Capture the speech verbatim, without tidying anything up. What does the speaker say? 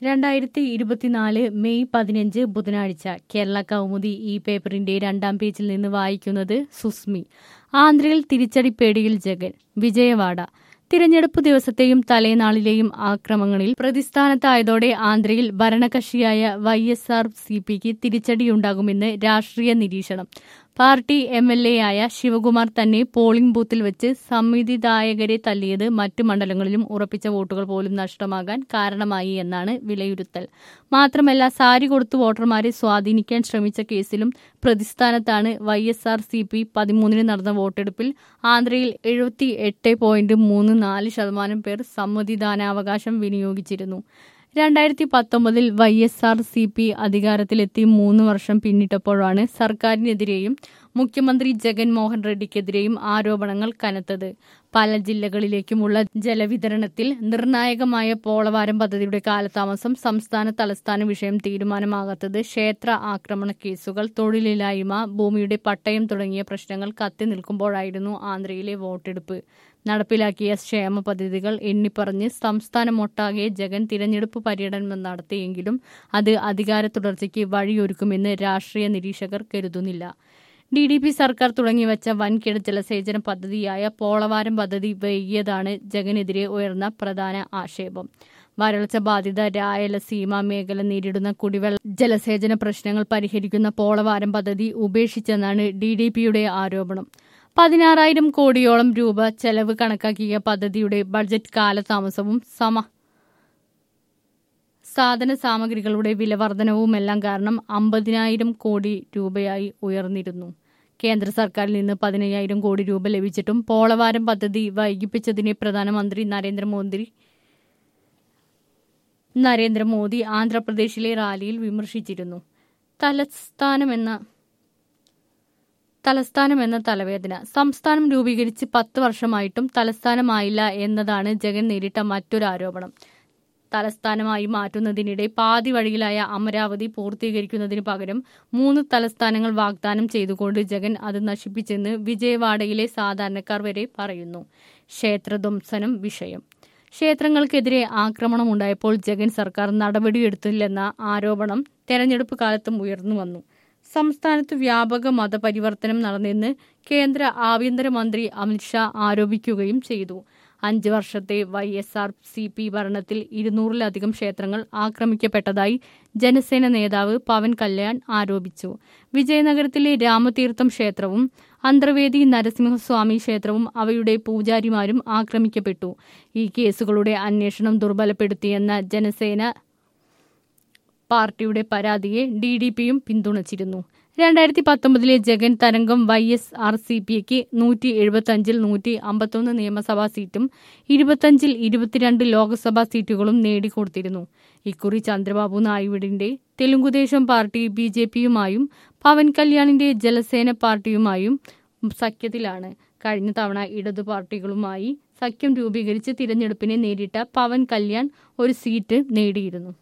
രണ്ടായിരത്തി ഇരുപത്തിനാല് മെയ് പതിനഞ്ച് ബുധനാഴ്ച കേരള കൗമുദി ഈ പേപ്പറിന്റെ രണ്ടാം പേജിൽ നിന്ന് വായിക്കുന്നത് സുസ്മി. ആന്ധ്രയിൽ തിരിച്ചടിപ്പേടിയിൽ ജഗൻ. വിജയവാഡ. തിരഞ്ഞെടുപ്പ് ദിവസത്തെയും തലേനാളിലെയും ആക്രമണങ്ങളിൽ പ്രതിസ്ഥാനത്തായതോടെ ആന്ധ്രയിൽ ഭരണകക്ഷിയായ വൈ എസ് ആർ സി പിക്ക് തിരിച്ചടിയുണ്ടാകുമെന്ന് രാഷ്ട്രീയ നിരീക്ഷണം. പാർട്ടി എം എൽ എ ആയ ശിവകുമാർ തന്നെ പോളിംഗ് ബൂത്തിൽ വെച്ച് സമ്മതിദായകരെ തല്ലിയത് മറ്റു മണ്ഡലങ്ങളിലും ഉറപ്പിച്ച വോട്ടുകൾ പോലും നഷ്ടമാകാൻ കാരണമായി എന്നാണ് വിലയിരുത്തൽ. മാത്രമല്ല, സാരി കൊടുത്ത് വോട്ടർമാരെ സ്വാധീനിക്കാൻ ശ്രമിച്ച കേസിലും പ്രതിസ്ഥാനത്താണ് Y S R C P. പതിമൂന്നിന് നടന്ന വോട്ടെടുപ്പിൽ ആന്ധ്രയിൽ എഴുപത്തി എട്ട് പോയിന്റ് മൂന്ന് നാല് ശതമാനം പേർ സമ്മതിദാനാവകാശം വിനിയോഗിച്ചിരുന്നു. രണ്ടായിരത്തി പത്തൊമ്പതിൽ Y S R C P അധികാരത്തിലെത്തി മൂന്ന് വർഷം പിന്നിട്ടപ്പോഴാണ് സർക്കാരിനെതിരെയും മുഖ്യമന്ത്രി ജഗൻ മോഹൻ റെഡ്ഡിക്കെതിരെയും ആരോപണങ്ങൾ കനത്തത്. പല ജില്ലകളിലേക്കുമുള്ള ജലവിതരണത്തിൽ നിർണായകമായ പോളവാരം പദ്ധതിയുടെ കാലതാമസം, സംസ്ഥാന തലസ്ഥാന വിഷയം തീരുമാനമാകാത്തത്, ക്ഷേത്ര ആക്രമണ കേസുകൾ, തൊഴിലില്ലായ്മ, ഭൂമിയുടെ പട്ടയം തുടങ്ങിയ പ്രശ്നങ്ങൾ കത്തി നിൽക്കുമ്പോഴായിരുന്നു ആന്ധ്രയിലെ വോട്ടെടുപ്പ്. നടപ്പിലാക്കിയ ക്ഷേമ പദ്ധതികൾ എണ്ണിപ്പറഞ്ഞ് സംസ്ഥാനമൊട്ടാകെ ജഗൻ തിരഞ്ഞെടുപ്പ് പര്യടനം നടത്തിയെങ്കിലും അത് അധികാര തുടർച്ചയ്ക്ക് വഴിയൊരുക്കുമെന്ന് രാഷ്ട്രീയ നിരീക്ഷകർ കരുതുന്നില്ല. ഡി ഡി പി സർക്കാർ തുടങ്ങിവച്ച വൻകിട ജലസേചന പദ്ധതിയായ പോളവാരം പദ്ധതി വൈകിയതാണ് ജഗനെതിരെ ഉയർന്ന പ്രധാന ആക്ഷേപം. വരൾച്ച ബാധിത രായലസീമ മേഖല നേരിടുന്ന കുടിവെള്ള ജലസേചന പ്രശ്നങ്ങൾ പരിഹരിക്കുന്ന പോളവാരം പദ്ധതി ഉപേക്ഷിച്ചെന്നാണ് ഡി ഡി പിയുടെ ആരോപണം. പതിനാറായിരം കോടിയോളം രൂപ ചെലവ് കണക്കാക്കിയ പദ്ധതിയുടെ ബഡ്ജറ്റ് കാലതാമസവും സമ സാധന സാമഗ്രികളുടെ വിലവർധനവുമെല്ലാം കാരണം അമ്പതിനായിരം കോടി രൂപയായി ഉയർന്നിരുന്നു. കേന്ദ്ര സർക്കാരിൽ നിന്ന് പതിനയ്യായിരം കോടി രൂപ ലഭിച്ചിട്ടും പോളവാരം പദ്ധതി വൈകിപ്പിച്ചതിനെ പ്രധാനമന്ത്രി നരേന്ദ്രമോദി നരേന്ദ്രമോദി ആന്ധ്രാപ്രദേശിലെ റാലിയിൽ വിമർശിച്ചിരുന്നു. തലസ്ഥാനമെന്ന തലസ്ഥാനമെന്ന തലവേദന. സംസ്ഥാനം രൂപീകരിച്ച് പത്ത് വർഷമായിട്ടും തലസ്ഥാനമായില്ല എന്നതാണ് ജഗൻ നേരിട്ട മറ്റൊരു ആരോപണം. തലസ്ഥാനമായി മാറ്റുന്നതിനിടെ പാതി വഴിയിലായ അമരാവതി പൂർത്തീകരിക്കുന്നതിന് പകരം മൂന്ന് തലസ്ഥാനങ്ങൾ വാഗ്ദാനം ചെയ്തുകൊണ്ട് ജഗൻ അത് നശിപ്പിച്ചെന്ന് വിജയവാഡയിലെ സാധാരണക്കാർ വരെ പറയുന്നു. ക്ഷേത്രധ്വംസനം വിഷയം. ക്ഷേത്രങ്ങൾക്കെതിരെ ആക്രമണമുണ്ടായപ്പോൾ ജഗൻ സർക്കാർ നടപടിയെടുത്തില്ലെന്ന ആരോപണം തെരഞ്ഞെടുപ്പ് കാലത്തും ഉയർന്നു വന്നു. സംസ്ഥാനത്ത് വ്യാപക മതപരിവർത്തനം നടന്നെന്ന് കേന്ദ്ര ആഭ്യന്തരമന്ത്രി അമിത്ഷാ ആരോപിക്കുകയും ചെയ്തു. അഞ്ച് വർഷത്തെ Y S R C P ഭരണത്തിൽ ഇരുന്നൂറിലധികം ക്ഷേത്രങ്ങൾ ആക്രമിക്കപ്പെട്ടതായി ജനസേന നേതാവ് പവൻ കല്യാൺ ആരോപിച്ചു. വിജയനഗരത്തിലെ രാമതീർത്ഥം ക്ഷേത്രവും അന്തർവേദി നരസിംഹസ്വാമി ക്ഷേത്രവും അവയുടെ പൂജാരിമാരും ആക്രമിക്കപ്പെട്ടു. ഈ കേസുകളുടെ അന്വേഷണം ദുർബലപ്പെടുത്തിയെന്ന ജനസേന പാർട്ടിയുടെ പരാതിയെ ഡി ഡി പിയും പിന്തുണച്ചിരുന്നു. രണ്ടായിരത്തി പത്തൊമ്പതിലെ ജഗൻ തരംഗം വൈ എസ് ആർ സി പിക്ക് നൂറ്റി എഴുപത്തഞ്ചിൽ നൂറ്റി അമ്പത്തൊന്ന് നിയമസഭാ സീറ്റും ഇരുപത്തഞ്ചിൽ ഇരുപത്തിരണ്ട് ലോക്സഭാ സീറ്റുകളും നേടിക്കൊടുത്തിരുന്നു. ഇക്കുറി ചന്ദ്രബാബു നായിഡുവിന്റെ തെലുങ്കുദേശം പാർട്ടി ബി ജെ പിയുമായും പവൻ കല്യാണിന്റെ ജലസേന പാർട്ടിയുമായും സഖ്യത്തിലാണ്. കഴിഞ്ഞ തവണ ഇടതു പാർട്ടികളുമായി സഖ്യം രൂപീകരിച്ച് തിരഞ്ഞെടുപ്പിനെ നേരിട്ട പവൻ കല്യാൺ ഒരു സീറ്റ് നേടിയിരുന്നു.